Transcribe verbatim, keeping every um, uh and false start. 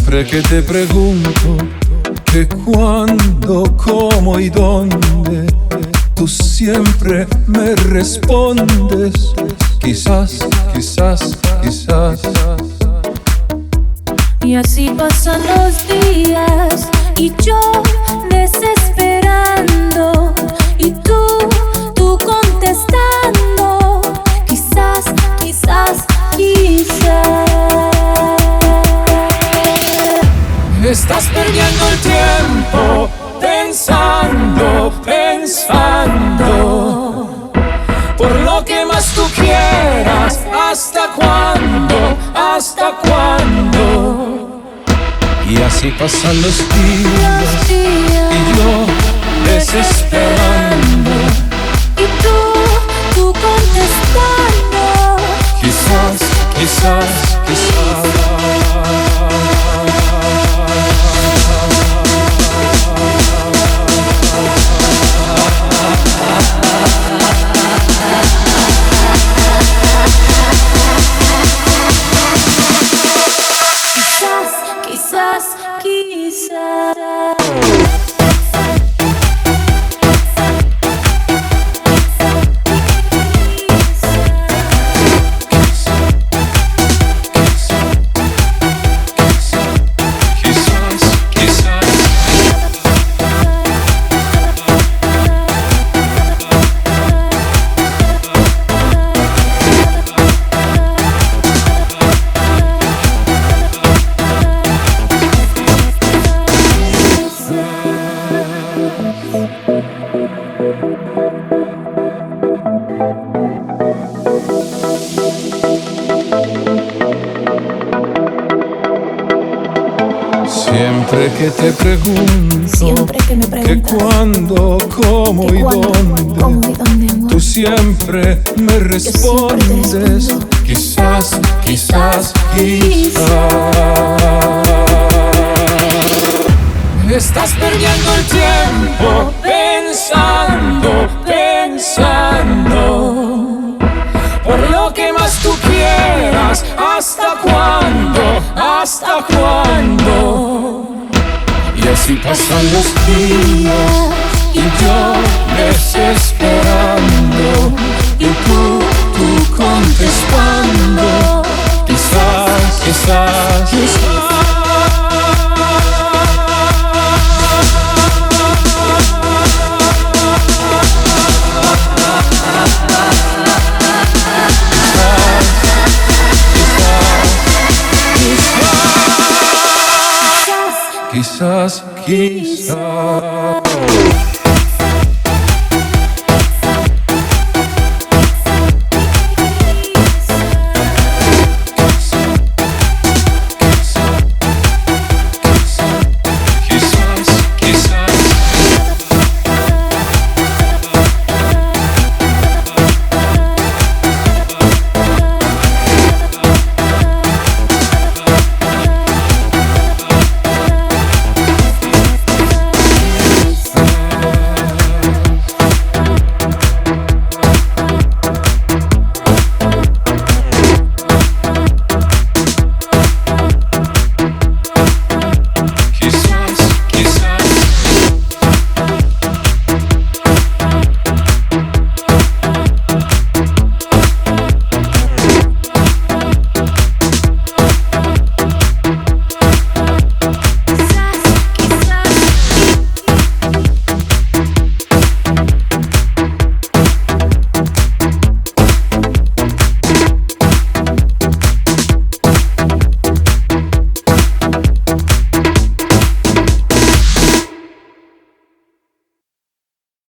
Siempre que te pregunto que cuándo, cómo y dónde, tú siempre me respondes quizás, quizás, quizás. Y así pasan los días y yo desesperando y tú, tú contestando quizás, quizás, quizás. Estás perdiendo el tiempo pensando, pensando por lo que más tú quieras. ¿Hasta cuándo? ¿Hasta cuándo? Y así pasan los días y yo desesperando y tú, tú contestando quizás, quizás, quizás. Quizás, quizás. Siempre que te pregunto, Siempre que me preguntas que cuándo, cómo que y cuándo, dónde, cómo y dónde, amor, tú siempre me respondes siempre te respondo, quizás, quizás, quizás. Estás perdiendo el tiempo pensando, pensando por lo que más tú quieras. ¿Hasta cuándo? ¿Hasta cuándo? Y así pasan los días y yo desesperando y tú, tú contestando quizás, quizás, quizás. Quizás, quizás.